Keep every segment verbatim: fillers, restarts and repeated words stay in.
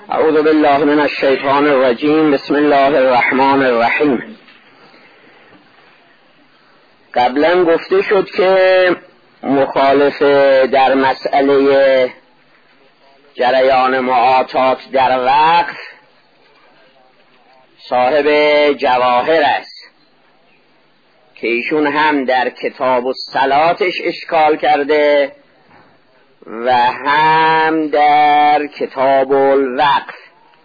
اعوذ بالله من الشیطان الرجیم. بسم الله الرحمن الرحیم. قبلا گفته شد که مخالف در مسئله جریان معاطات در وقف صاحب جواهر است که ایشون هم در کتاب الصلاتش اشکال کرده و هم در کتاب الوقف.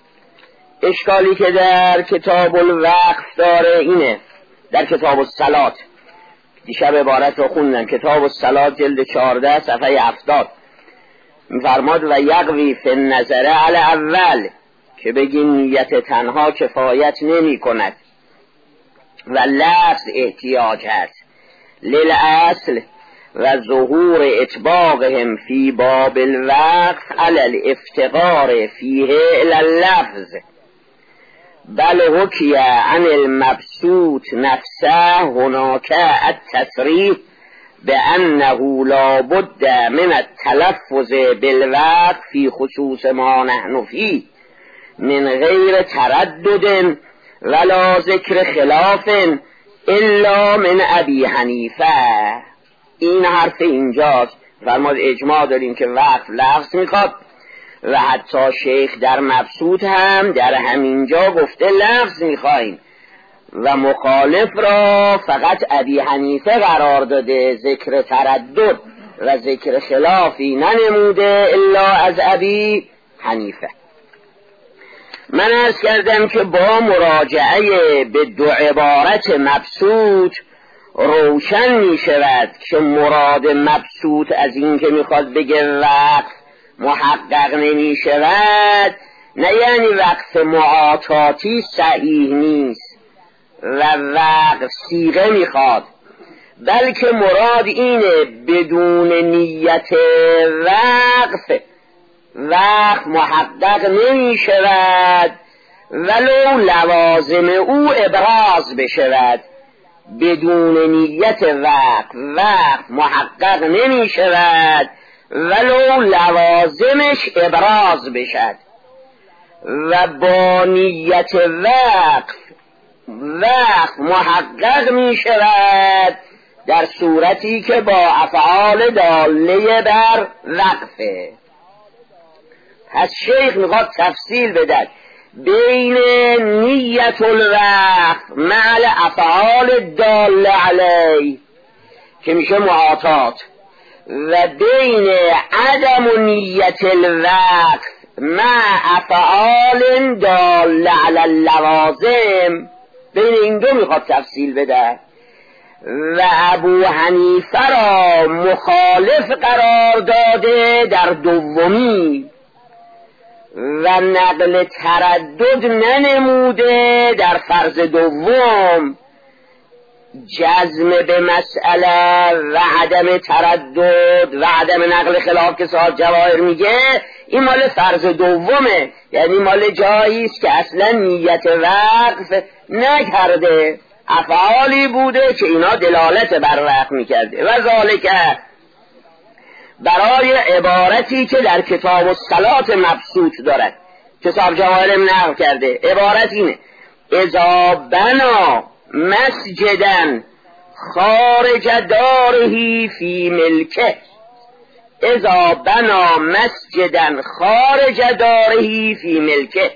اشکالی که در کتاب الوقف داره اینه، در کتاب الصلات دیشب عبارت رو خوندم، کتاب الصلات جلد چهارده صفحه هفتاد می‌فرماد و یقوی فی النظر علی اول، که بگی نیت تنها کفایت نمی کند و لفظ احتیاج هست للأصل و ظهور اطباقهم فی باب الوقف علی الافتقار فیه الی اللفظ، بل حکی عن المبسوط نفسه هناک التصریح بأنه لا بد من التلفظ بالوقف فی خصوص ما نحن فيه من غیر تردد ولا ذکر خلاف الا من ابی حنیفه. این حرف اینجاست. فرماد اجماع داریم که وقف لفظ میخواد و حتی شیخ در مبسوط هم در همینجا گفته لفظ میخوایم و مخالف را فقط ابی حنیفه قرار داده، ذکر تردد و ذکر خلافی ننموده الا از ابی حنیفه. من عرض کردم که با مراجعه به دو عبارت مبسوط روشن می شود که مراد مبسوط از این که میخواد بگه وقف محقق نمی شود نه یعنی وقف معاطاتی صحیح نیست و وقف صیغه میخواد، بلکه مراد اینه بدون نیت وقف وقف محقق نمی شود ولو لوازم او ابراز بشود. بدون نیت وقف وقف محقق نمی شود ولو لوازمش ابراز بشد، و با نیت وقف وقف محقق می شود در صورتی که با افعال داله بر وقفه. پس شیخ میخواد تفصیل بده بین نیت الوقف مع افعال داله علی که میشه معاطات و بین عدم نیت الوقف مع افعال داله علی اللوازم، بین این دو میخواد تفصیل بده و ابو حنیفه را مخالف قرار داده در دومی و نقل تردد ننموده در فرض دوم. جزم به مسئله و عدم تردد و عدم نقل خلاف که صاحب جواهر میگه این مال فرض دومه، یعنی مال جایی است که اصلا نیت وقف نکرده، افعالی بوده که اینا دلالت بر وقف میکرده. و ذالک برای عبارتی که در کتاب الصلات مبسوط دارد که صاحب جواهر نقل کرده، عبارت اینه: اذا بنا مسجدن خارج دارهی فی ملکه، اذا بنا مسجدن خارج دارهی فی ملکه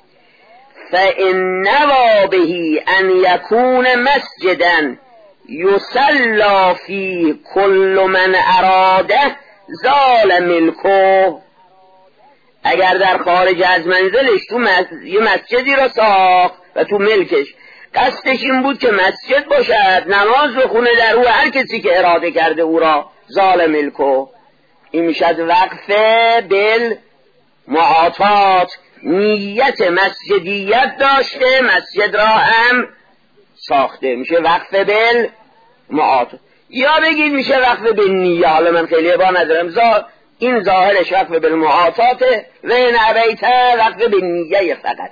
فإن نوى به ان یکون مسجدن یصلی فیه کل من اراده زال ملکه. اگر در خارج از منزلش تو مسجد، یه مسجدی را ساخت و تو ملکش قصدش این بود که مسجد باشد، نماز بخونه در او، هر کسی که اراده کرده او را زال ملکه. این میشد وقف بل معاطات، نیت مسجدیت داشته مسجد را هم ساخته، میشه وقف بل معاطات. یا بگید میشه وقف به نیه، حالا من خیلی عبا ندارم، زا این ظاهرش وقف به معاطاته و این عبیته وقف به نیه فقط.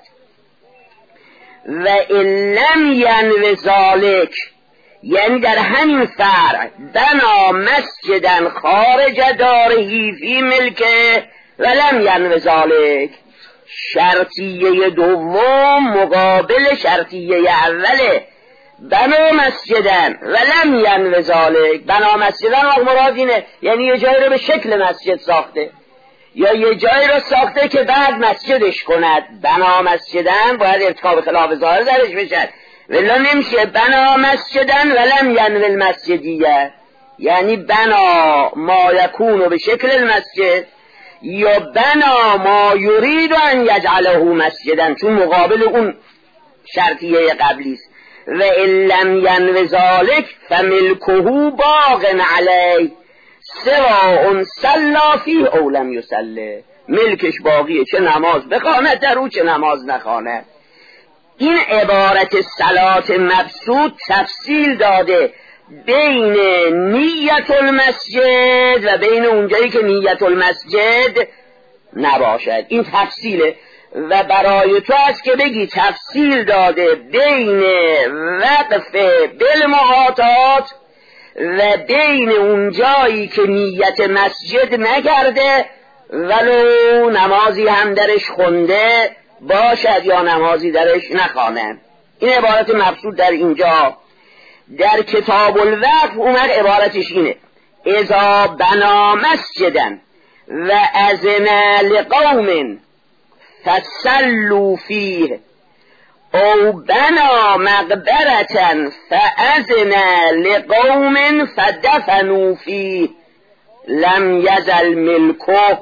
و این لم ینو ذالک، یعنی در همین فرع بنا مسجدن خارج دارهی فی ملکه و لم ینو ذالک، شرطیه دوم مقابل شرطیه اوله. بنا مسجدن ولم ینو ذالک. بنا مسجدن وقت مراد اینه یعنی یه جایی رو به شکل مسجد ساخته یا یه جایی رو ساخته که بعد مسجدش کند. بنا مسجدن باید ارتکاب خلاف ظاهر درش بشن، ولی نمیشه بنا مسجدن ولم ینو المسجدیه، یعنی بنا ما یکونو به شکل المسجد یا بنا ما یرید ان یجعله مسجدن، چون مقابل اون شرطیه قبلی است. و ان لم ینو ذالک فملکه باق علیه سواء صلی فیه او لم یصلی. ملکش باقیه، چه نماز بخواند در او چه نماز نخواند. این عبارت صلات مبسوط تفصیل داده بین نیت المسجد و بین اونجایی که نیت المسجد نباشد. این تفصیله و برای تو است که بگی تفصیل داده بین وقف بالمعاطات و بین اونجایی که نیت مسجد نکرده ولو نمازی هم درش خونده باشد یا نمازی درش نخوانه. این عبارت مبسوط در اینجا. در کتاب الوقف اومد عبارتش اینه: اذا بنا مسجدن و اذن لقوم فصلوا فیه او بنا مقبرة فاذن لقوم فدفنوا فیه لم یزل ملکه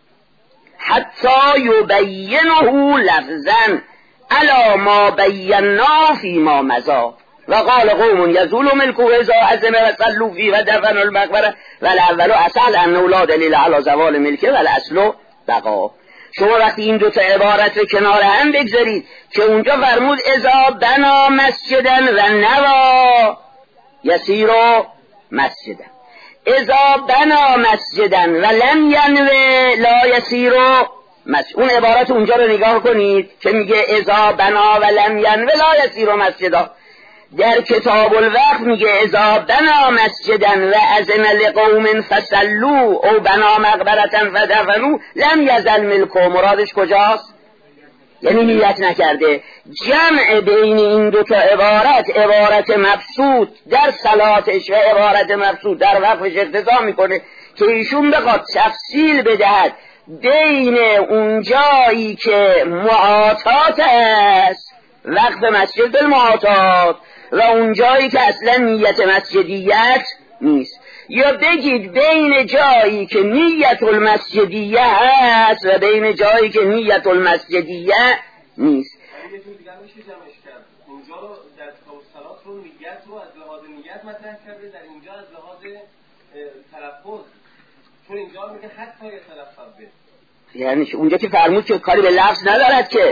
حتی یبینه لفظا علی ما بینا فی ما مضی و قال قوم یزول ملکه اذا اذن و صلوا فیه و دفنوا المقبره و الاول اصل انه لا دلیل علی زوال ملکه و الاصل بقا. شما وقتی این دوتا عبارت رو کنار هم بگذارید که اونجا فرمود اذا بنا مسجدن و نوا یسیر مسجدن، اذا بنا مسجدن و لم ینو لا یسیر مسجد. اون عبارت اونجا رو نگاه کنید که میگه اذا بنا و لم ینو لا یسیر مسجدا. در کتاب الوقف میگه اذا بنا مسجدن و اذن لقوم فصلوا او بنا مقبرة فدفنوا لم یزل ملکه. مرادش کجاست؟ یعنی نیت نکرده. جمع بین این دو تا عبارت، عبارت مبسوط در صلاتش و عبارت مبسوط در وقفش اقتضا میکنه که ایشون بخواد تفصیل بدهد بین اون جایی که معاطات است، وقف مسجد بالمعاطات، و اون جایی که اصلا نیت مسجدیت نیست، یا بگید بین جایی که نیت المسجدیه هست و بین جایی که نیت المسجدیه نیست. یه جور دیگه میشه جمعش کرد. اونجا رو در کتاب صلات رو نیت رو از لحاظ نیت مطرح کرده، در اینجا از لحاظ تلفظ، چون اینجا میگه حتی یتلفظ به، یعنی اونجا که فرمود که کاری به لفظ ندارد که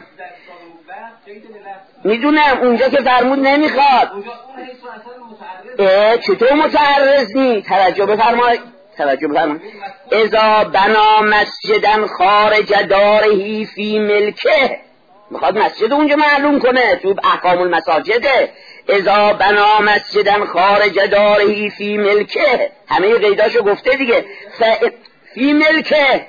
میدونم اونجا که فرمود نمیخواد. اه چطور متعرض نی؟ توجه بفرمای توجه بفرمای اذا بنا مسجدن خارج دارهی فی ملکه، میخواد مسجد اونجا معلوم کنه، تو احکام المساجده. اذا بنا مسجدن خارج دارهی فی ملکه، همه قیداشو گفته دیگه. ف... فی ملکه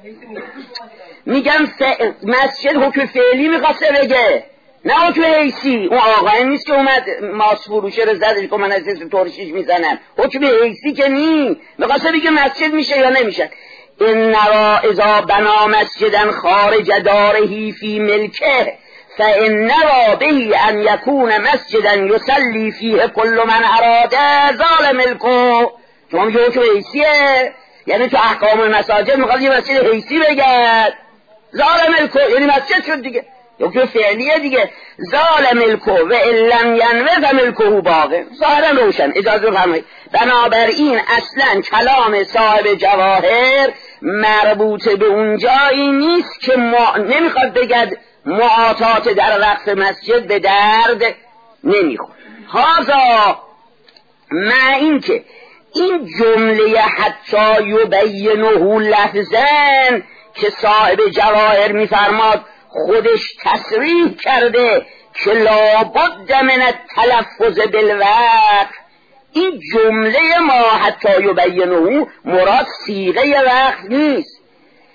میگم ف... مسجد حکم فعلی میخواسته بگه، نه حکم حیثی. اون آقای نیست که اومد ماس فروشه رو زدش که من از اسم ترشیش میزنم، حکم حیثی که نی، میخواسته بگه مسجد میشه یا نمیشه. این نرا اذا بنا مسجدن خارج دارهی فی ملکه فان نرا به ان یکون مسجدن یصلی فیه کل من اراده زال ملکه. شما میگه حکم حیثیه، یعنی تو احکام المساجد میخواد یه مسجد حیثی بگد، زال ملکه یعنی مسجد شد دیگه، حکم فعلیه دیگه. زال ملکه و ان لم ینو فملکه باقی. ظاهرا روشن. اجازه بفرمایید. بنابراین اصلا کلام صاحب جواهر مربوط به اون جایی نیست که ما نمیخواد بگد معاطات در وقت مسجد به درد نمیخواد. هذا مع این که این جمله حتی یبینه لفظاً که صاحب جواهر میفرماد خودش تصریح کرده که لابد من التلفظ بالوقف، این جمله ما حتی یبینه مراد صیغه وقف نیست.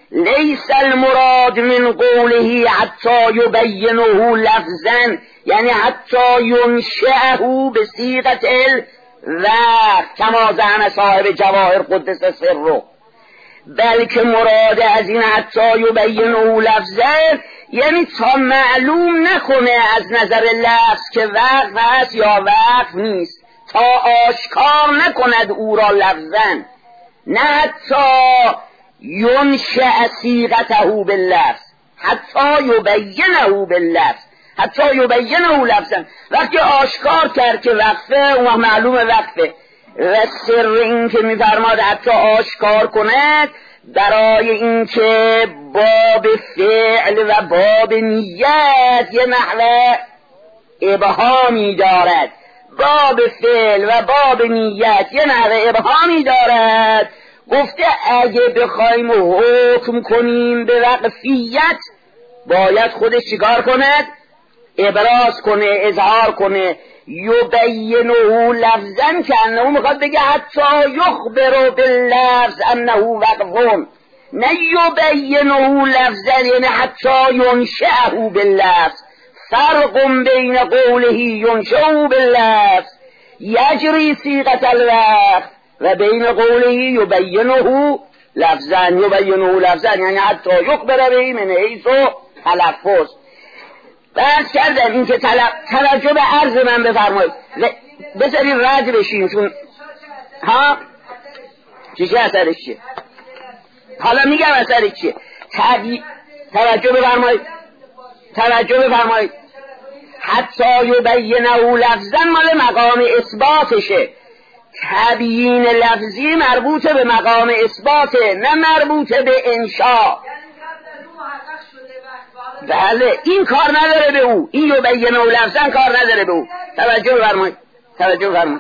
لیس المراد من قوله حتی یبینه لفظا، یعنی حتی ینشأه به صیغه الوقت کما زعم صاحب جواهر قدس سره، بلکه مراد از این حتی یبینه لفظا یعنی تا معلوم نکنه از نظر لفظ که وقف هست یا وقف نیست، تا آشکار نکند او را لفظا، نه حتی ینشأ صیغته باللفظ، حتی یبینه باللفظ، حتی یبینه لفظا، وقتی آشکار کرد که وقفه و معلوم وقفه. و سر این که میفرماد حتی آشکار کند برای اینکه باب فعل و باب نیت یه نحوه ابهامی دارد، باب فعل و باب نیت یه نحوه ابهامی دارد. گفته اگه بخوایم حکم کنیم به وقفیت باید خودش چیکار کند؟ ابراز کنه، اظهار کنه. یبینه لفظا که انه میخواد بگه حتی یخبر باللفظ انه وقفون، نه یبینه لفظا یعنی حتی ینشأه باللفظ. فرق بین قوله ینشأه باللفظ یجری صیغه الوقت و بین قوله یبینه لفظا، یبینه لفظا یعنی حتی یخبر به من حیث تلفظ. بحث کردم این که توجه به عرض من بفرمایید، بذارید رد بشیم چون ها چی چه اثرش چیه؟ حالا میگم اثرش چیه. تبی... توجه بفرمایید توجه بفرمایید حتی یبینه لفظا مال مقام اثباتشه، تبیین لفظی مربوط به مقام اثباته نه مربوط به انشاء. بله این کار نداره به او، این یبینه لفظا کار نداره به او. توجه بفرمایید توجه بفرمایید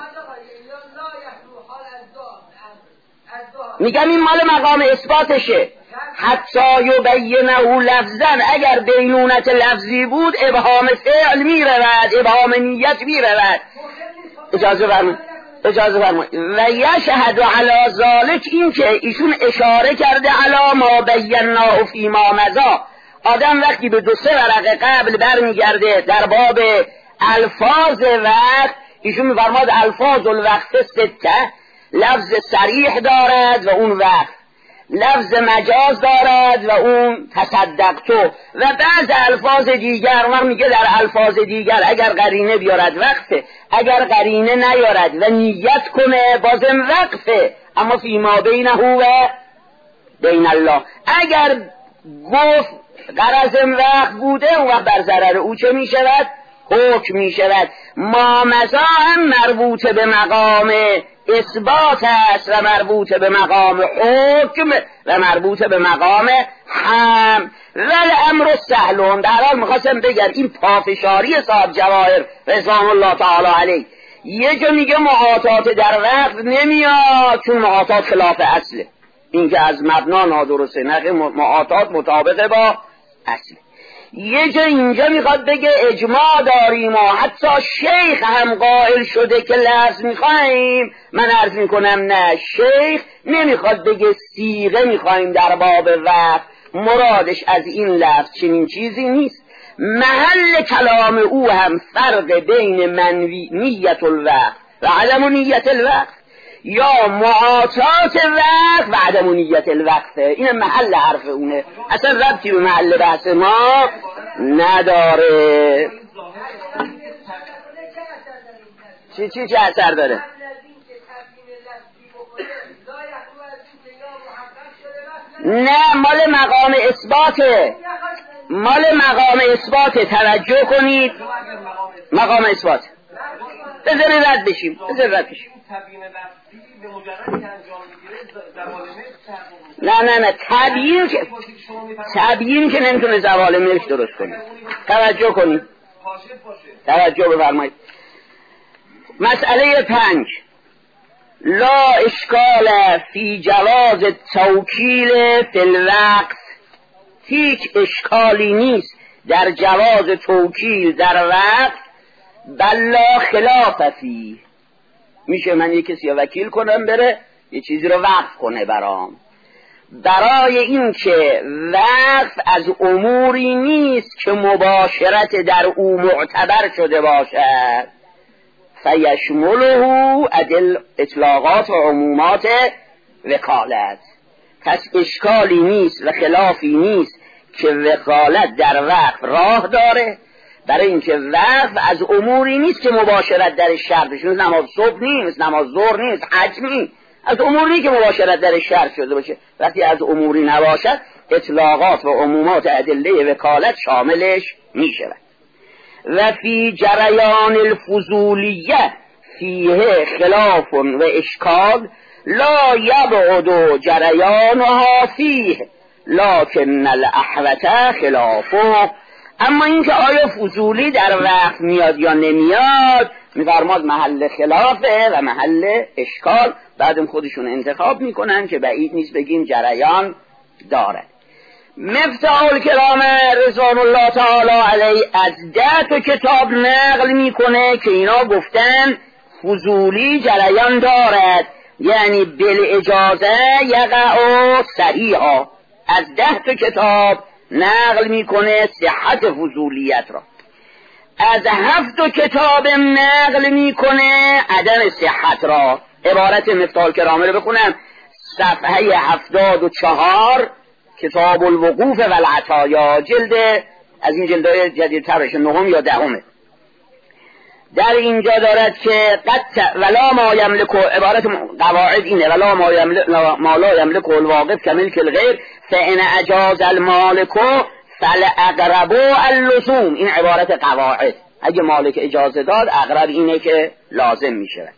میگم این مال مقام اثباتشه. حتی یبینه لفظا اگر بینونت لفظی بود ابهام فعل میرود، ابهام نیت میرود. اجازه فرمایید اجازه فرمایید و یشهد علی ذلک، این که ایشون اشاره کرده علی ما بیناه فی ما مضی. آدم وقتی به دو سه ورقه قبل برمیگرده در باب الفاظ وقت، ایشون میفرماد الفاظ الوقت سته، لفظ صریح دارد و اون وقت، لفظ مجاز دارد و اون تصدقتو، و بعض الفاظ دیگر ما میگه در الفاظ دیگر اگر قرینه بیارد وقفه، اگر قرینه نیارد و نیت کنه بازم وقفه، اما فی ما بینه و بین الله. اگر گفت غرضم وقت بوده اون وقت بر ضرر او چه می شود؟ حکم می شود. مامزا هم مربوط به مقام اثبات است و مربوط به مقام حکم و مربوط به مقام هم. ول امر سهلون. در حال میخواستم بگم این پافشاری صاحب جواهر رضوان الله تعالی علیه، یه جا میگه محاطات در وقت نمیاد چون محاطات خلاف اصله، این که از مبنا نادرسته، نه محاطات مطابقه با اصل. یه جا اینجا میخواد بگه اجماع داریم و حتی شیخ هم قائل شده که لفظ میخوایم. من عرض میکنم نه، شیخ نمیخواد بگه صیغه میخوایم در باب وقت، مرادش از این لفظ چنین چیزی نیست. محل کلام او هم فرق بین منوی نیت الوقت و عدم نیت الوقت، یا معاطات وقت و عدم نیت الوقت. این محل حرف اونه، اصلا ربطی به محل بحث ما نداره. چی چی چه اثر داره؟ نه مال مقام اثباته، مال مقام اثباته. توجه کنید مقام اثبات. بذاری رد بشیم بذاری رد بشیم نه نه نه تبیین که تبیین که نمیتونه زوال ملک درست کنه. توجه کنید توجه بفرمایید. مسئله پنج، لا اشکال فی جواز توکیل فی الوقت. هیچ اشکالی نیست در جواز توکیل در وقت، بلا خلاف فی. میشه من یک کسی وکیل کنم بره یه چیزی رو وقف کنه برام، برای این که وقف از اموری نیست که مباشرت در او معتبر شده باشد، فیشمله ادل اطلاقات و عمومات وکالت. پس اشکالی نیست و خلافی نیست که وکالت در وقف راه داره، برای اینکه وقف از اموری نیست که مباشرت در شرط شده، نماز صبح نیست، نماز ظهر نیست، حج نیست، از اموری که مباشرت در شرط شده باشه. وقتی از اموری نباشد اطلاقات و عمومات ادله وکالت شاملش می شود. و فی جریان الفضولیه فیه خلاف و اشکال لا یبعد جریانها فیه لکن الاحوط خلافه. اما اینکه آیا فضولی در وقت میاد یا نمیاد میفرماد محل خلافه و محل اشکال، بعدم خودشون انتخاب میکنن که بعید نیست بگیم جریان داره. مفتاح الکرامه رضوان الله تعالی علیه از ده تا کتاب نقل میکنه که اینا گفتن فضولی جریان دارد، یعنی بل اجازه یقع صحیحا. از ده تا کتاب نقل میکنه صحت فضولیت را، از هفت کتاب نقل میکنه عدم صحت را. عبارت مفتاح الکرامه رو بخونم، صفحه هفتاد و چهار، کتاب الوقوف و العطایا، جلد از این جلدهای جدیدترش نهم یا دهمه. در اینجا دارد که قد ولا ما یملک، عبارت قواعد اینه، ولا ما یملک ما لا یملک الواقف کملک الغیر فان اجاز المالک فالاقرب اللزوم. این عبارت قواعد، اگه مالک اجازه داد اقرب اینه که لازم میشه.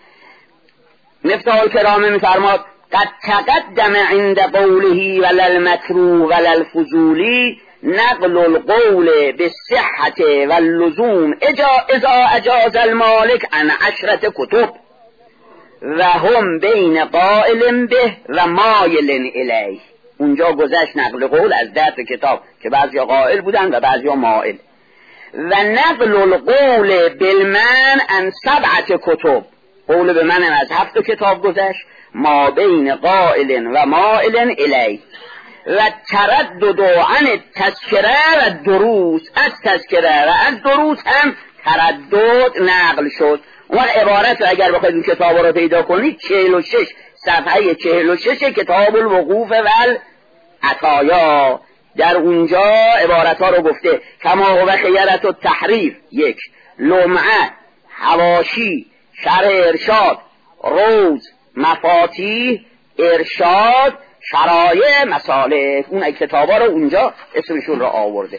مفتاح الکرامه میفرماد قد تقدم عند قوله ولا المکروه ولا الفضولی نقل القول بالصحت واللزوم اذا اجاز المالک عن عشرة کتب و هم بین قائل به و مایل الیه. اونجا گذشت نقل قول از ده کتاب که بعضی قائل بودن و بعضی مائل. و نقل القول بالمن عن سبعة کتب، قول به من از هفت کتاب گذشت، ما بین قائل و مائل الیه. و تردد عن تذکره و دروس، از تذکره و از دروس هم تردد نقل شد. اون عبارت رو اگر بخواید این کتاب رو پیدا کنید چهل و شش صفحه چهل و شش کتاب الوقوف و العطایا، در اونجا عبارت ها رو گفته کما هو خیرت التحریر یک، لمعه، حواشی، شرح ارشاد، روز، مفاتیح، ارشاد، شرایع، مصالح. اون کتاب ها رو اونجا اسمشون رو آورده.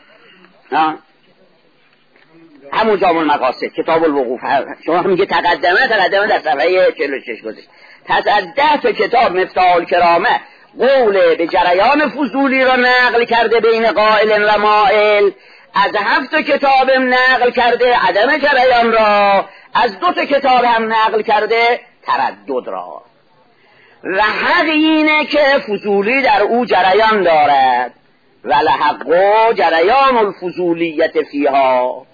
همون جامع المقاصد کتاب الوقوف. شما میگه تقدمه تقدمه در صفحه چهل و شش گذشت. پس از ده تا کتاب مفتاح الکرامه قول به جریان فضولی را نقل کرده بین قائل و مائل، از هفت تا کتاب نقل کرده عدم جریان را، از دو تا کتاب هم نقل کرده تردد را. و حق اینه که فضولی در او جریان دارد، ولحق جریان الفضولیت فیها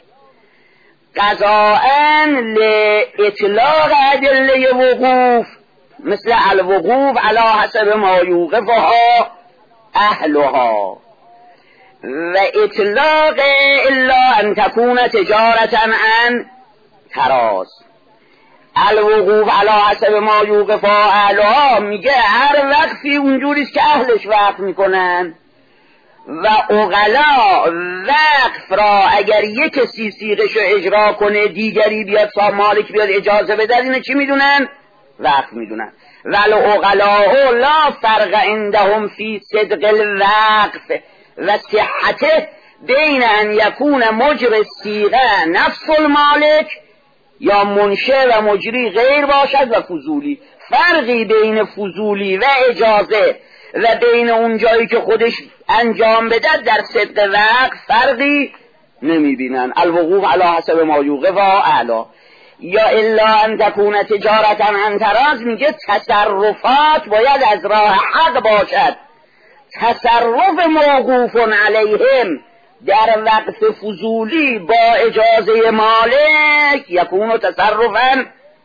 قضاءً لاطلاق ادله وقوف مثل الوقوف علی حسب ما یوقفها اهلها و اطلاق الا ان تكون تجارة عن تراز. الوقوف علی حسب ما یوقفها اهلها میگه هر وقفی اونجوریست که اهلش وقف میکنن، و اغلا وقف را اگر یک کسی سیغش رو اجرا کنه دیگری بیاد صاحب مالک بیاد اجازه بده، اینه چی میدونن؟ وقف میدونن. ولو اغلاه لا فرق عندهم فی صدق الوقف و صحته بین ان یکون مجر الصیغه نفس المالک یا منشأ و مجری غیر باشد و فضولی. فرقی بین فضولی و اجازه و بین اون جایی که خودش انجام بده در صدق وقت فرقی نمیبینن. الوقوف علی حسب ما یوقف و اعلا. یا الا ان تکون تجارتا عن تراز میگه تصرفات باید از راه حق باشد. تصرف موقوف علیهم در وقت فضولی با اجازه مالک یکون تصرفا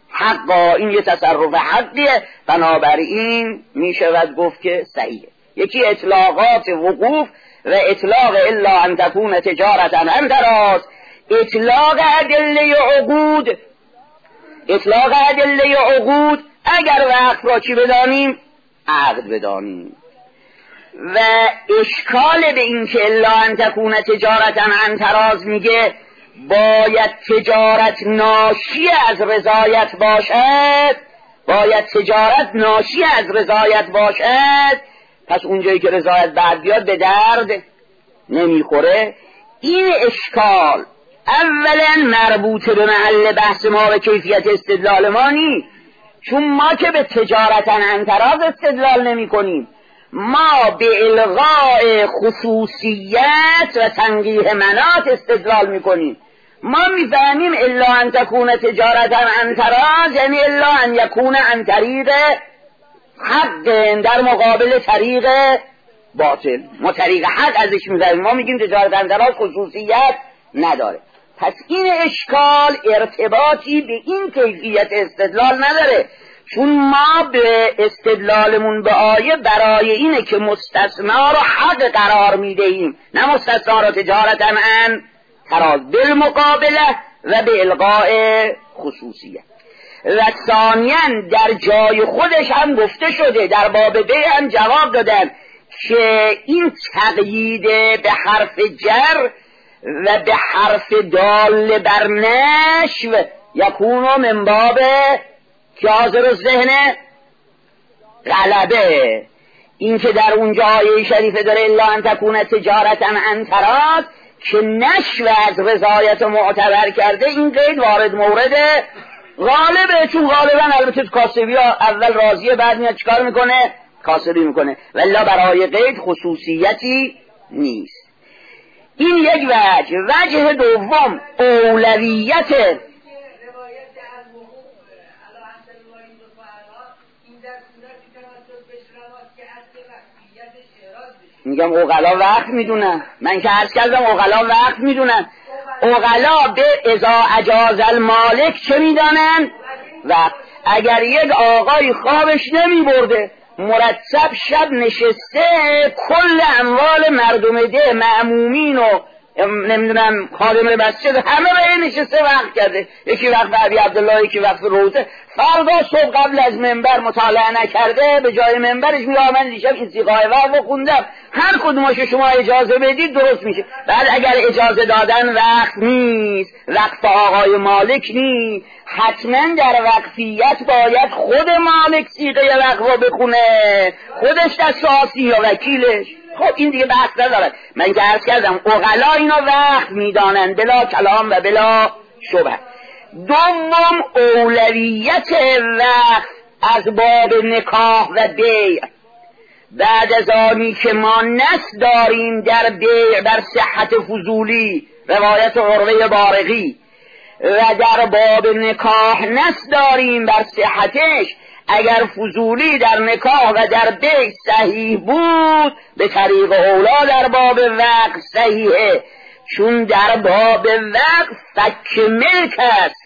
حقا این یه تصرف حقیه، بنابراین می شود گفت که صحیحه. یکی اطلاقات وقوف و اطلاق الا ان تکون تجارتا عن تراض، اطلاق ادله عقود، اطلاق ادله عقود اگر وقت را چی بدانیم؟ عقد بدانیم. و اشکال به این که الا ان تکون تجارتا عن تراض میگه باید تجارت ناشی از رضایت باشد، باید تجارت ناشی از رضایت باشد، پس اونجایی که رضایت بعد بیاد به درد نمیخوره. این اشکال اولا مربوط به محل بحث ما و کیفیت استدلال ما نیست، چون ما که به تجارتا عن تراض استدلال نمی کنیم، ما به الغاء خصوصیت و تنقیح منات استدلال می کنیم. ما میفهمیم الا ان تکون تجارتا عن تراض یعنی الا ان یکون عن طریق حق در مقابل طریق باطل. ما طریق حق ازش میفهمیم، ما میگیم تجارت عن تراض خصوصیت نداره. پس این اشکال ارتباطی به این کیفیت استدلال نداره، چون ما به استدلالمون به آیه برای اینه که مستثنا رو حق قرار میدهیم، نه مستثنا رو تجارتا عن تراض، بالمقابله و به الغاء خصوصیت. و ثانیاً در جای خودش هم گفته شده، در باب بی هم جواب دادن که این تقیید به حرف جر و به حرف دال بر نشو یکونو من باب که حاضر الذهن غلبه، این که در اونجا آیه شریفه داره الا ان تکون تجارتا عن تراض که نشو از رضایت معتبر کرده، این قید وارد مورد غالبه، چون غالبا البته کاسبی ها اول راضیه بعد میاد چکار میکنه؟ کاسبی میکنه، ولی برای قید خصوصیتی نیست. این یک وجه. وجه دوم اولویت میگم اوغلا وقت میدونن، من که عرض کردم اوغلا وقت میدونن. اوغلا به اذا اجاز المالک چه میدانن؟ وقت. اگر یک آقای خوابش نمی برده مرتب شب نشسته کل اموال مردم ده مأمومین و نمیدونم خادم مسجد همه به نشسته وقت کرده، یکی وقت عبی عبدالله یکی وقت روزه، فردا صبح قبل از منبر مطالعه نکرده به جای منبرش میگه من دیشب این سیغای وقت خوندم، هر کدومش شما اجازه بدید درست میشه. بعد اگر اجازه دادن وقت نیست، وقت آقای مالک نیست، حتما در وقفیت باید خود مالک سیغه وقت رو بخونه، خودش دست آسی یا وکیلش. خب این دیگه بحث ندارد. من که عرض کردم اوغلا اینا وقت میدانن بلا کلام و بلا شبه. دوم اولویت وقت از باب نکاح و بیع، بعد از آنی که ما نص داریم در بیع بر صحت فضولی روایت عروه بارقی و در باب نکاح نص داریم بر صحتش، اگر فضولی در نکاح و در بیع صحیح بود به طریق اولا در باب وقت صحیحه، چون در باب وقت فک ملک است،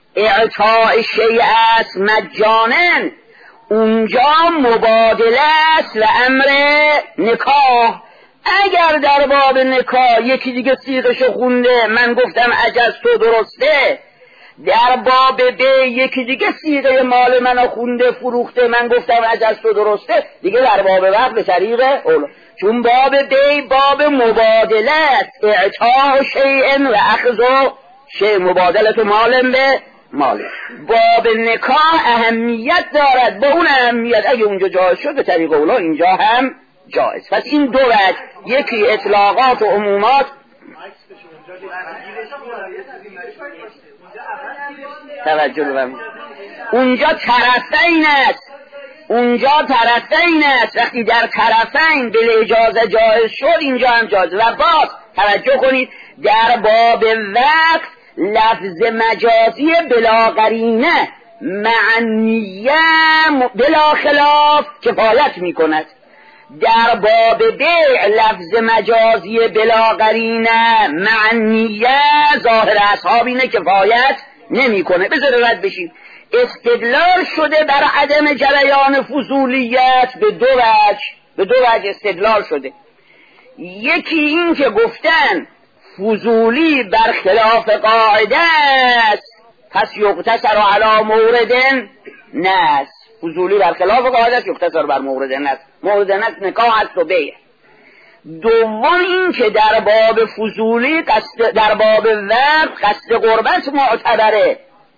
اعطاء شیء است مجانا، اونجا مبادله است و امر نکاح. اگر در باب نکاح یکی دیگه سیغشو خونده من گفتم عجز تو درسته، در باب بی یکی دیگه سیغه مال منو خونده فروخته من گفتم عجز تو درسته، دیگه در باب وقت به طریق اولا، چون باب بی باب مبادله است، اعطاء شیء و اخذ شیء، مبادلت مال به مال. باب نکاح اهمیت دارد، با اون اهمیت اگه اونجا جایز شد به طریق اولا اینجا هم جایز. پس این دو وجه، یکی اطلاقات و عمومات. توجه بفرمایید، اونجا طرفین است، اونجا طرفین است، وقتی در طرفین به اجازه جایز شد اینجا هم جایز. و باز توجه کنید در باب وقت لفظ مجازی بلا قرینه معنیه بلا خلاف کفایت می کند، در باب بیع لفظ مجازی بلا قرینه معنیه ظاهر اصحاب اینه کفایت نمی کنه. بذاره رد بشیم. استدلال شده بر عدم جریان فضولیت به دو وجه، به دو وجه استدلال شده. یکی این که گفتن فضولی برخلاف قاعده است، پس یقتصر علی مورد نص. فضولی برخلاف قاعده است، یقتصر بر مورد نص. مورد نص نکاح است و بیع. دوم این که در باب فضولی قصد، در باب ورد قصد قربت معتبره.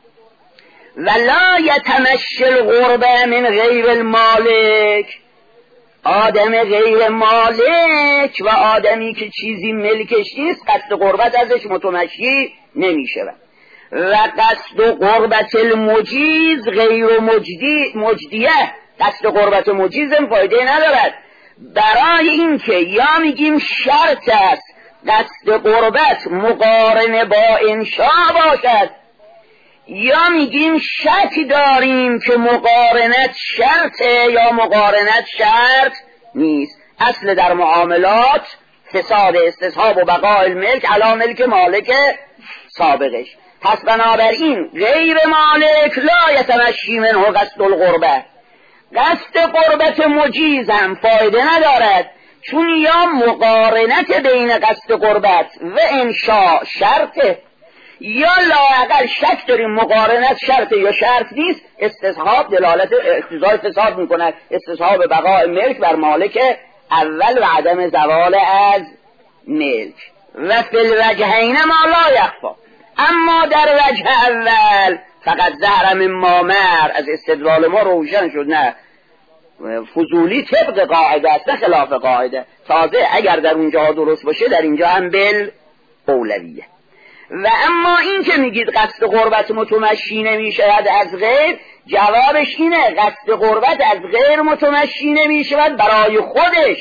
ولا یتمشی القربه من غیر المالک، آدم غیر مالک و آدمی که چیزی ملکش نیست قصد قربت ازش متمشی نمیشه. و قصد قربت المجیز غیر مجدی مجدیه، قصد قربت مجیز هم فایده ندارد. برای این که یا میگیم شرط است قصد قربت مقارنه با انشاء باشد، یا میگیم شرطی داریم که مقارنت شرطه یا مقارنت شرط نیست. اصل در معاملات فساد استصحاب و بقاء الملک علی ملک مالک سابقش. پس بنابراین غیر مالک لا یتمشی منه قصد القربه، قصد قربت مجیز هم فایده ندارد، چون یا مقارنت بین قصد قربت و انشاء شرطه، یا لااقل شک داریم مقارنت شرطه یا شرط نیست. استصحاب دلالت اقتضای فساد میکند، استصحاب بقاء ملک بر مالک اول و عدم زوال از ملک. و فی الوجهین ما لا یخفی، اما در وجه اول فقط ظهر من ما مر، از استدلال ما روشن شد نه فضولی طبق قاعده است نه خلاف قاعده. تازه اگر در اونجا درست باشه در اینجا هم بل اولویه. و اما این که میگید قصد قربت متمشی نمیشود از غیر، جوابش اینه قصد قربت از غیر متمشی نمیشود برای خودش.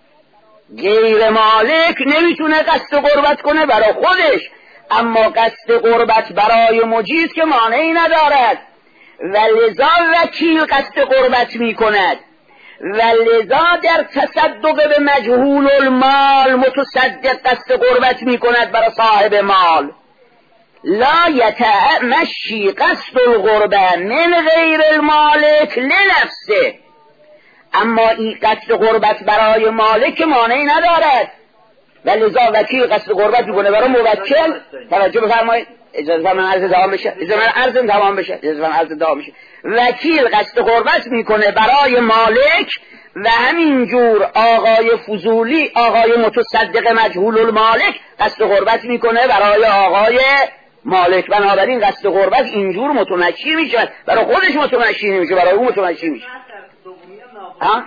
غیر مالک نمیتونه قصد قربت کنه برای خودش، اما قصد قربت برای مجیز که مانعی ندارد. و لذا وکیل قصد قربت میکند، و لذا در تصدق به مجهول المال متصدق قصد قربت میکند برای صاحب مال. لا یتمشی قصد القربه من غیر المالک لنفسه، اما این قصد قربت برای مالک مانعی ندارد. و لذا وکیل قصد قربت میکنه برای موکل. توجه بفرمایید، اجازه من عرض دوام بشه، اجازه من عرض دوام بشه، اجازه من عرض دوام بشه. وکیل قصد قربت میکنه برای مالک و همینجور آقای فضولی، آقای متصدق مجهول المالک قصد قربت میکنه برای آقای مالک. بنابراین قصد قربت اینجور متمشی میشه، برای خودش متمشی نمیشه، برای اون متمشی میشه. ها؟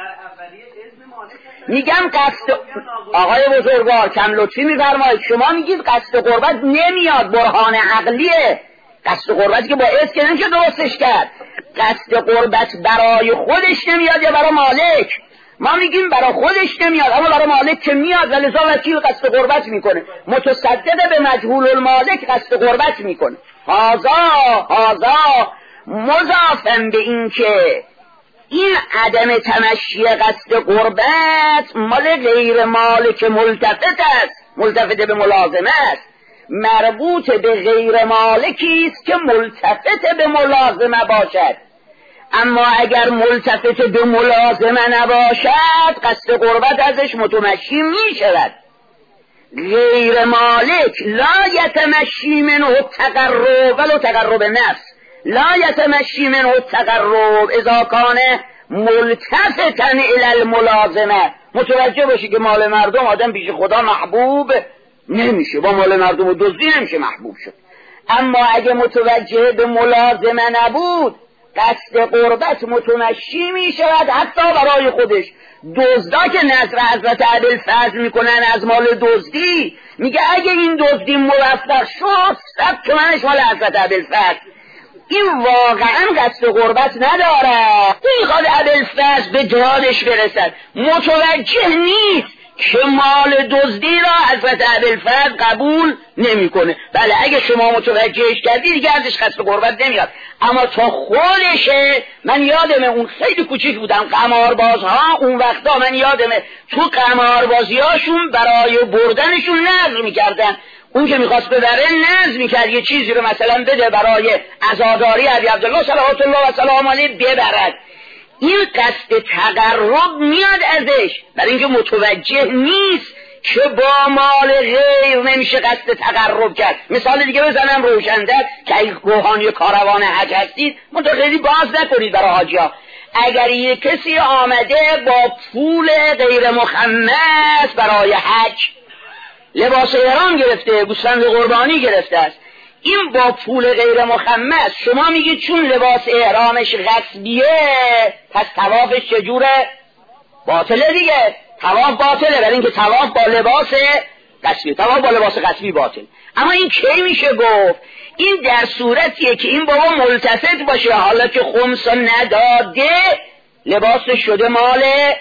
میگم قصد آقای بزرگوار کم لطفی میفرمایید، شما میگید قصد قربت نمیاد، برهان عقلیه. قصد قربت که باعث که نمیشه درستش کرد. قصد قربت برای خودش نمیاد یا برای مالک؟ ما میگیم برای خودش نمیاد، اما برای مالک که میاد، ولذا وکیل قصد قربت میکنه. متصدق به مجهول المالک قصد قربت میکنه. هازا هازا مضافن به این که این عدم تمشی قصد قربت مال غیر مالک ملتفت است، ملتفت به ملازمه است، مربوط به غیر مالکی است که ملتفت به ملازمه باشد. اما اگر ملتفت به ملازمه نباشد قصد قربت ازش متمشی می شود. غیر مالک لا یتمشی منه تقرب ولو تقرب نفس، لا یتمشی منه تقرب اذا کان ملتفتا الی الملازمه. متوجه باشی که مال مردم آدم پیش خدا محبوب نمیشه، با مال مردم و دزدی نمیشه محبوب شد. اما اگه متوجه به ملازمه نبود قصد قربت متمشی می شود حتی برای خودش. دزدا که نظر حضرت ابوالفضل میکنن از مال دزدی، میگه اگه این دزدی موفق شد صد تومنش مال حضرت ابوالفضل. این واقعا قصد قربت نداره، میخواد ابوالفضل به جهادش برسد، متوجه نیست که مال دزدی را حضرت ابوالفضل قبول نمیکنه. بله اگه شما متوجهش کردی دیگه ازش قصد قربت نمیاد، اما تا خودشه. من یادمه اون خیلی کوچیک بودم، قماربازها اون وقتا من یادمه تو قماربازیاشون برای بردنشون نذر میکردن. اون که میخواست ببره نظم میکرد یه چیزی رو مثلا بده برای عزاداری ابی عبدالله صلوات الله و سلام علیه ببرد. این قصد تقرب میاد ازش، برای اینکه متوجه نیست که با مال غیر نمیشه قصد تقرب کرد. مثال دیگه بزنم روشن‌تر که اگه روحانی کاروان حج هستید متخیلی باز نکنید برای حاجی‌ها. اگر یک کسی آمده با پول غیر مخمس برای حج لباس احرام گرفته، گوسفند قربانی گرفته است، این با پول غیر مخمس شما میگید چون لباس احرامش غصبیه پس طوافش چجوره؟ باطله دیگه. طواف باطله، برای اینکه طواف با لباس غصبی، طواف با لباس غصبی باطل. اما این کی میشه گفت؟ این در صورتیه که این بابا ملتفت باشه، حالا که خمس نداده لباس شده مال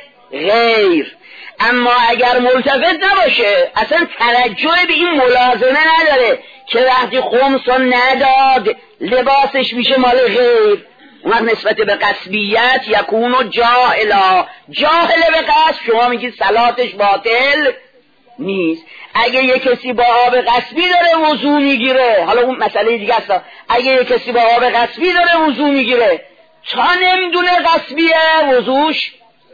غیر. اما اگر ملتفت نباشه اصلا توجه به این ملازمه نداره که وقتی خمس نداد لباسش میشه مال غیر، اون نسبت به قصبیت یکون و جاهلا، جاهل به قصب شما میگید صلاتش باطل نیست. اگه یک کسی با آب قصبی داره وضو میگیره، حالا اون مسئله دیگه است، اگه یک کسی با آب قصبی داره وضو میگیره تا نمیدونه قصبیه وضوش،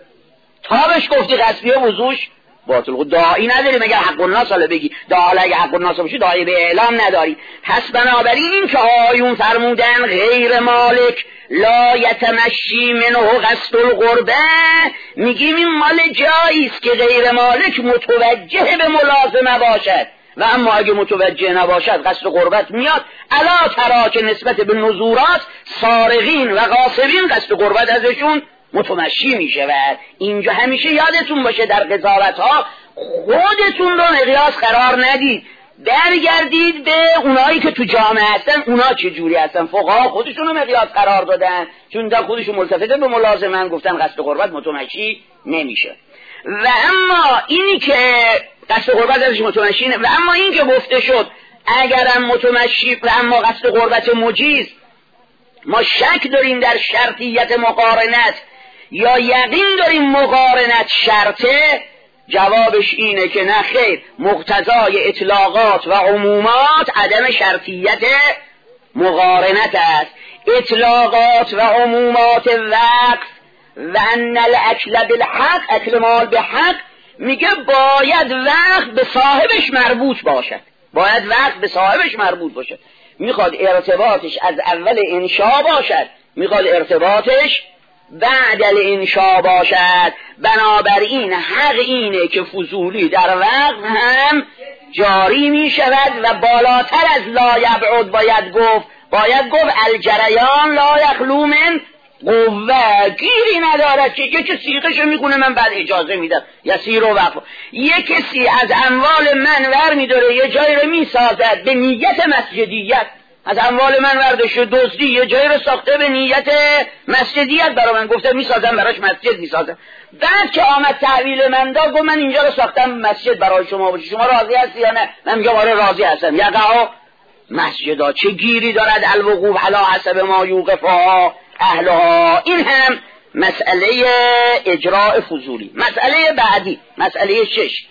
تا بهش گفتی قصبیه وضوش باطل. خود داعی نداری مگر حق الناس حالا بگی داعی، اگه حق الناس باشی داعی به اعلام نداری. پس بنابراین این که آیون فرمودن غیر مالک لا یتمشی منه قصد القربه، میگیم این مال جایی است که غیر مالک متوجه به ملازمه باشد، و اما اگه متوجه نباشد قصد قربت میاد. الا ترا که نسبت به نذورات سارقین و غاصبین قصد قربت ازشون متمشی میشه. و اینجا همیشه یادتون باشه در قضاوت ها خودتون رو مقیاس قرار ندید، برگردید به اونایی که تو جامعه هستن اونا چه جوری هستن. فقها خودشون رو مقیاس قرار دادن چون در خودشون ملتفته به ملازمن، گفتن قصد قربت متمشی نمیشه. و اما اینی که قصد قربت ازش متمشی نه، و اما این که گفته شد اگرم متمشی و اما قصد قربت مجیز، ما شک داریم در شرطیت مقارنت یا یقین داریم مقارنت شرطه، جوابش اینه که نه خیر، مقتضای اطلاقات و عمومات عدم شرطیت مقارنت است. اطلاقات و عمومات وقف و ان الاکل بالحق، اکل مال به حق، میگه باید وقت به صاحبش مربوط باشد، باید وقت به صاحبش مربوط باشد. میخواد ارتباطش از اول انشا باشد، میخواد ارتباطش بعد الانشا باشد. بنابراین حق اینه که فضولی در وقت هم جاری می شود و بالاتر از لا یبعد باید گفت، باید گفت الجریان لا یخلو من قوه، گیری ندارد که یک سیغشو میکنه من بعد اجازه میدم یسیر و وقف. یک کسی از اموال من ور میداره یه جایی رو میسازد به نیت مسجدیت، از اموال من ورداشته دزدی یه جایی رو ساخته به نیت مسجدیت برای من، گفته میسازم براش مسجد میسازم. بعد که آمد تحویل من داد گفت من اینجا رو ساختم مسجد برای شما باشه، شما راضی هستی یا نه؟ من میگم آره راضی هستم. یقعا مسجدا چه گیری دارد الوقوف علی حسب ما یوقفها اهلها. این هم مسئله اجراء فضولی. مسئله بعدی، مسئله شش،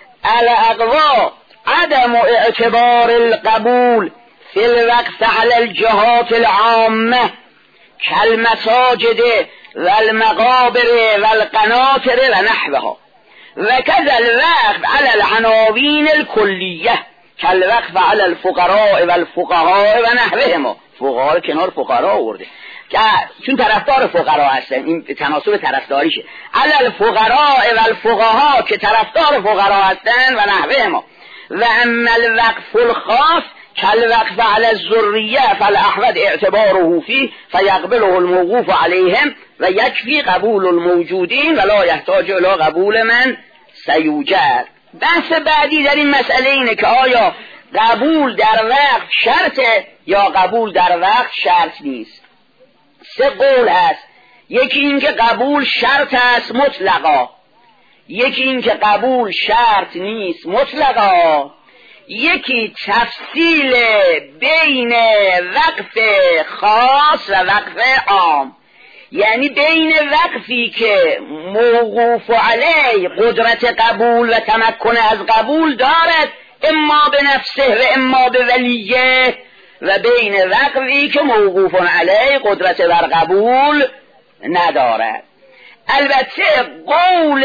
الاقوا عدم اعتبار القبول فی الوقف علی الجهات العامه کالمساجد و المقابر و القناطر و نحوها و کذا الوقف علی العناوین الکلیه کالوقف علی الفقراء و الفقهاء و نحوهم. فقها کنار فقرا آورده چون طرفدار فقرا هستن، این تناسب طرفداریشه. علی الفقراء و الفقهاء که طرفدار فقرا هستن و نحوهم. و اما الوقف الخاص كالوقف على الذرية فالأحمد اعتباره فيه فيقبله الموقوف عليهم ويكفي قبول الموجودين ولا يحتاج إلى قبول من سيوجد. بحث بعدی در این مسئله اینه که آیا قبول در وقت شرطه یا قبول در وقت شرط نیست. سه قول هست، یکی این که قبول شرط است مطلقا، یکی این که قبول شرط نیست مطلقا، یکی تفصیل بین وقف خاص و وقف عام، یعنی بین وقفی که موقوف علیه قدرت قبول و تمکن از قبول دارد اما به نفسه و اما به ولیه، و بین وقفی که موقوف علیه قدرت بر قبول ندارد. البته قول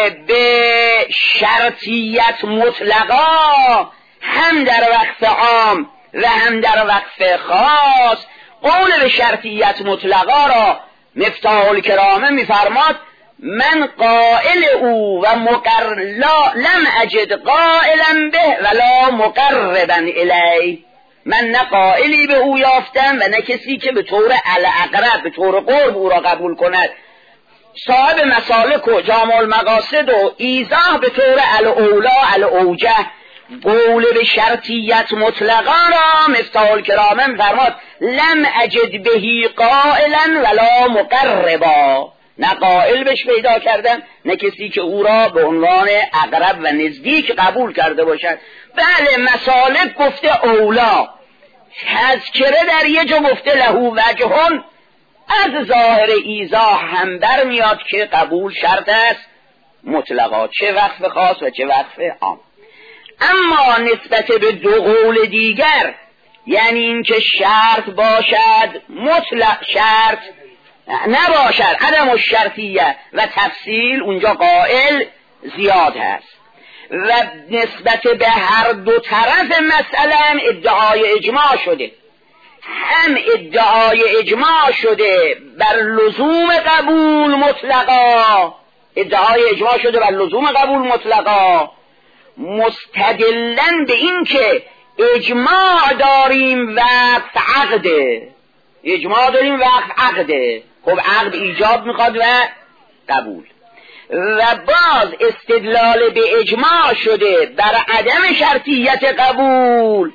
به شرطیت مطلقا هم در وقف عام و هم در وقف خاص، قول به شرطیت مطلقا را مفتاح الکرامه میفرماد من قائل او و مقر لا لم اجد قائلا به ولا مقربا الی، من نه قائلی به او یافتم و نه کسی که به طور الاقرب به طور قرب او را قبول کند. صاحب مسالک و جامع المقاصد و ایضاح به طور الاولا الاوجه قول به شرطیت مطلقا را مفتاح الکرامه می‌فرماد لم اجد بهی قائلا ولا مقربا، نه قائل بهش پیدا کردن نه کسی که او را به عنوان اقرب و نزدیک قبول کرده باشد. بله مسالک گفته اولا، تذکره در یه جا گفته لهو وجهون، از ظاهر ایضاح هم بر میاد که قبول شرط است مطلقا، چه وقف خاص و چه وقف عام. اما نسبت به دو قول دیگر، یعنی اینکه شرط باشد مطلق شرط نباشد عدم الشرطیه و تفصیل، اونجا قائل زیاد هست. و نسبت به هر دو طرف مثلا ادعای اجماع شده، هم ادعای اجماع شده بر لزوم قبول مطلقا، ادعای اجماع شده بر لزوم قبول مطلقا، مستدلن به این که اجماع داریم وقت عقده، اجماع داریم وقت عقده. خب عقد ایجاب میخواد و قبول، و باز استدلال به اجماع شده بر عدم شرطیت قبول،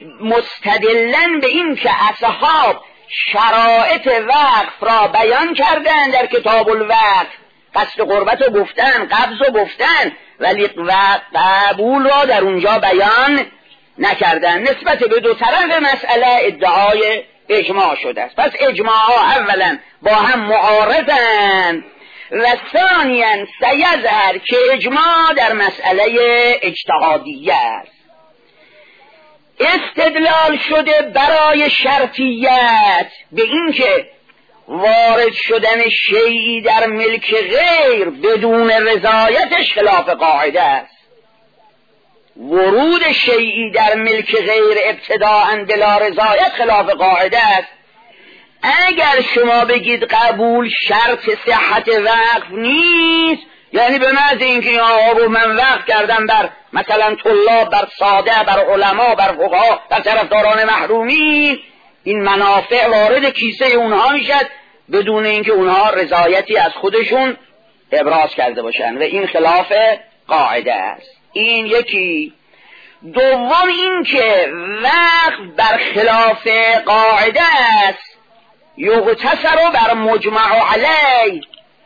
مستدلن به این که اصحاب شرایط وقف را بیان کردن در کتاب الوقف، قصد قربت رو گفتن، قبض رو گفتن، ولی قبول را در اونجا بیان نکردن. نسبت به دو طرف مسئله ادعای اجماع شده است. پس اجماع ها اولا با هم معارضن و ثانیاً سیظهر که اجماع در مسئله اجتهادیه است. استدلال شده برای شرطیت به این که وارد شدن شیئی در ملک غیر بدون رضایتش خلاف قاعده است. ورود شیئی در ملک غیر ابتداءً بلا رضایت خلاف قاعده است. اگر شما بگید قبول شرط صحت وقف نیست، یعنی به محض اینکه این آقا رو من وقف کردم بر مثلا طلاب، بر ساده، بر علما، بر فقها، بر طرفداران محرومی، این منافع وارد کیسه اونها میشد بدون اینکه اونها رضایتی از خودشون ابراز کرده باشن و این خلاف قاعده است. این یکی. دوم این که وقف بر خلاف قاعده است، یغتصر بر مجمع علیه.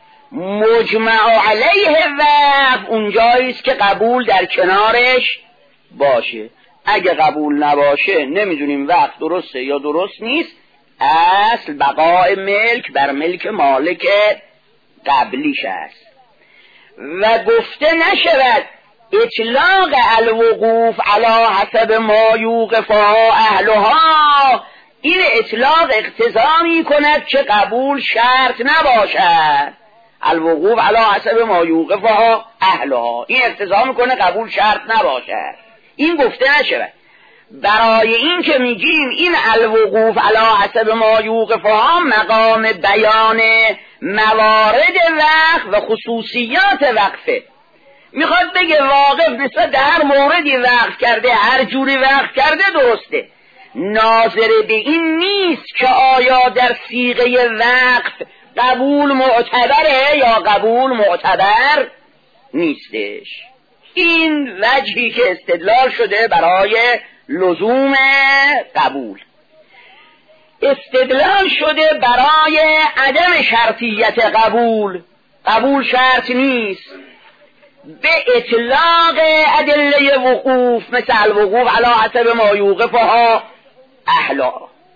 مجمع علیه وقف اونجاییست که قبول در کنارش باشه. اگه قبول نباشه نمیدونیم وقف درسته یا درست نیست، اصل بقای ملک بر ملک مالک قبلیش است. و گفته نشود اطلاق الوقوف علی حسب ما یوقفها اهلها، این اطلاق اقتضا می کند که قبول شرط نباشد. الوقوف علی حسب ما یوقفها اهلها، این اقتضا می کنه قبول شرط نباشد. این گفته نشود. برای این که میگیم این الوقوف علی حسب ما یوقفها مقام بیان موارد وقف و خصوصیات وقفه. میخواد بگه واقف نسبت به هر موردی وقف کرده، هر جوری وقف کرده درسته، ناظر به این نیست که آیا در صیغه وقف قبول معتبره یا قبول معتبر نیستش. این وجهی که استدلال شده برای لزوم قبول. استدلال شده برای عدم شرطیت قبول، قبول شرط نیست، به اطلاق ادله وقوف مثل الوقوف علی حسب ما یوقفها اهلا،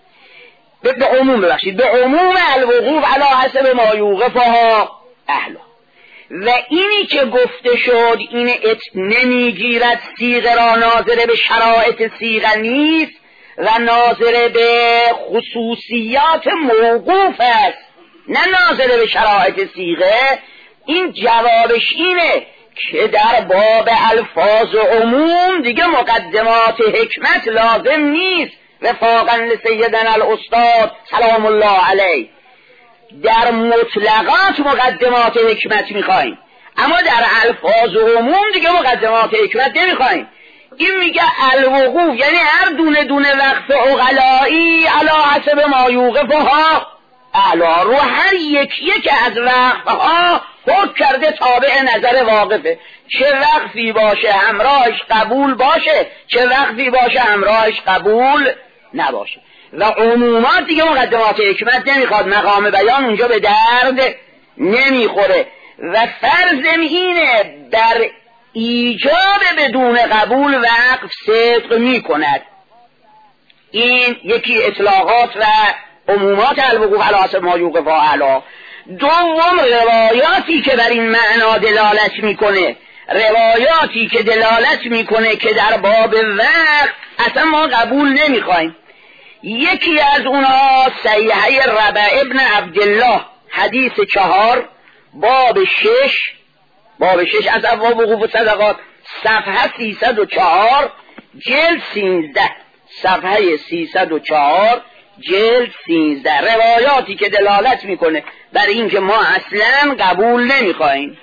به عموم ببخشید به عموم الوقوف علی حسب ما یوقفها اهلا. و اینی که گفته شد این ات نمیگیرد صیغه را ناظر به شرایط صیغه نیست و ناظر به خصوصیات موقوف است نه ناظر به شرایط صیغه، این جوابش اینه که در باب الفاظ عموم دیگه مقدمات حکمت لازم نیست. وفاقا لسیدنا الاستاد سلام الله علیه، در مطلقات مقدمات حکمت میخوایم، اما در الفاظ عموم دیگه مقدمات حکمت نمیخوایم. این میگه الوقوف یعنی هر دونه دونه وقف عقلایی علی حسب ما یوقفها اعلا، رو هر یک یک از وقفها حکم کرده تابع نظر واقفه، چه وقفی باشه همراهش قبول باشه، چه وقفی باشه همراهش قبول نباشه. و عمومات دیگه مقدمات حکمت نمیخواد، مقام بیان اونجا به درد نمیخوره. و فرض اینه در ایجاب بدون قبول وقف صدق میکند. این یکی اطلاقات و عمومات الوقوف علی حسب ما یوقف اعلی. دوم روایاتی که بر این معنا دلالت میکنه، روایاتی که دلالت میکنه که در باب وقف اصلا ما قبول نمیخوایم. یکی از اونها صحیحه ربع ابن عبدالله حدیث چهار باب شش باب شش از ابواب وقوف و صدقات صفحه سیصد و چهار جلد سیزده صفحه سیصد و چهار جلد سیزده روایاتی که دلالت میکنه بر این که ما اصلا قبول نمیخوایم.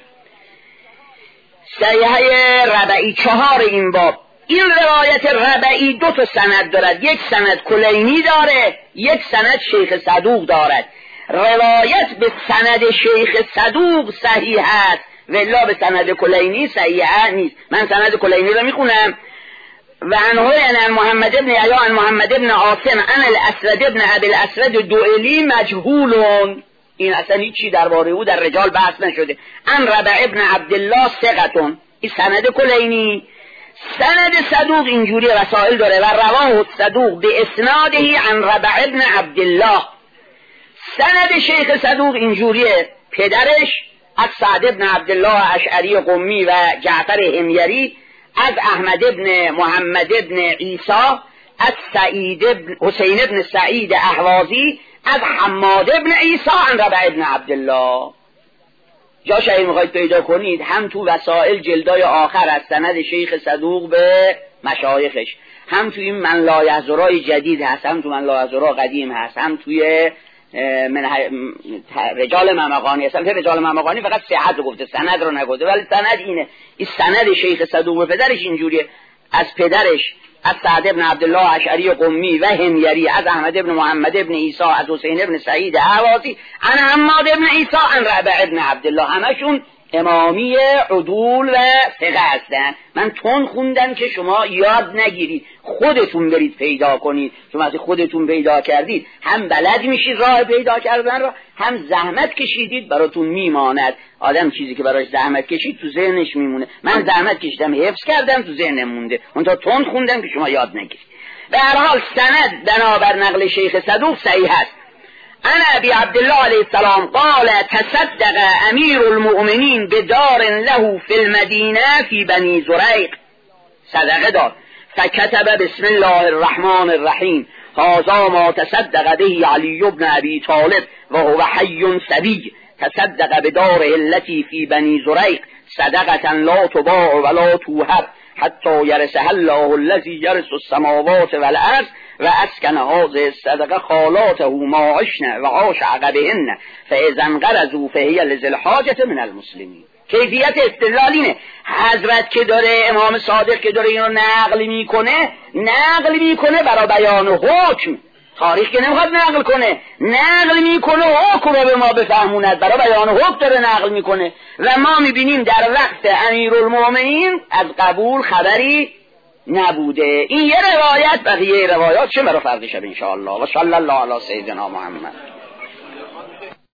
صحیحه ربعی چهار این باب. این روایت ربعی دو تا سند دارد، یک سند کلینی داره، یک سند شیخ صدوق دارد. روایت به سند شیخ صدوق صحیح است ولا به سند کلینی صحیح نیست. من سند کلینی رو میخونم: و عنه ان محمد ابن عیا ان محمد ابن عاصم ان الاسود ابن ابی الاسود دوئلی مجهولون. این اصلا هیچی درباره او در رجال بحث نشده. ان ربع ابن عبدالله ثقتون. این سند کلینی. سند صدوق اینجوری رسائل داره: و رواه صدوق به اسناده عن ربع ابن عبدالله. سند شیخ صدوق اینجوریه: پدرش از سعد ابن عبدالله اشعری قمی و جعفر حمیری، از احمد ابن محمد ابن عیسی، از سعید ابن حسین ابن سعید احوازی، از حماد ابن عیسی عن ربع ابن عبدالله. جاش اگه میخواید پیدا کنید هم تو وسائل جلدای آخر از سند شیخ صدوق به مشایخش، هم توی این من لا یحضرای جدید هست، هم تو من لا یحضرا قدیم هست، هم توی من رجال ممقانی هست. که رجال ممقانی فقط صحت رو گفته، سند رو نگفته، ولی سند اینه. این سند شیخ صدوق و پدرش اینجوریه: از پدرش از سعد ابن عبدالله اشعری قمی و حمیری، از احمد ابن محمد ابن عیسی، از حسین ابن سعید احوازی، عن حماد ابن عیسی عن ربع ابن عبدالله. همشون امامی عدول و ثقه هستن. من تون خوندم که شما یاد نگیرید، خودتون برید پیدا کنید. شما از خودتون پیدا کردید هم بلد میشید راه پیدا کردن را، هم زحمت کشیدید براتون میماند. آدم چیزی که براش زحمت کشید تو ذهنش میمونه. من زحمت کشیدم حفظ کردم تو ذهنم مونده، اون تا تون خوندم که شما یاد نگیرید. به هر حال سند بنابر نقل شیخ صدوق صحیح است. انا ابی عبدالله علیه السلام قال تصدق امیر المؤمنین بدار له فی المدینه فی بنی زریق. صدقه داد. فکتب بسم الله الرحمن الرحیم هذا ما تصدق به علی بن ابی طالب و هو حی صبی تصدق بداره التي فی بنی زریق صدقه لا تباع ولا توهب حتی یرثها الله الذی یرث السماوات والارض و اسکن هذه الصدقه خالاته ما عشن و عاش عقبهن فاذا انقرضوا فهی لذی الحاجة من المسلمین. کیفیت استدلال اینه. حضرت که داره، امام صادق که داره اینو نقل میکنه، نقل میکنه برای بیان حکم. تاریخ که نمیخواد نقل کنه، نقل میکنه حکم رو به ما بفهموند، برای بیان حکم داره نقل میکنه. و ما میبینیم در وقت امیرالمؤمنین از قبول خبری نبوده. این یه روایت، بقیه روایات چه مرا فرق شد انشاءالله. و صلی الله علی سیدنا محمد.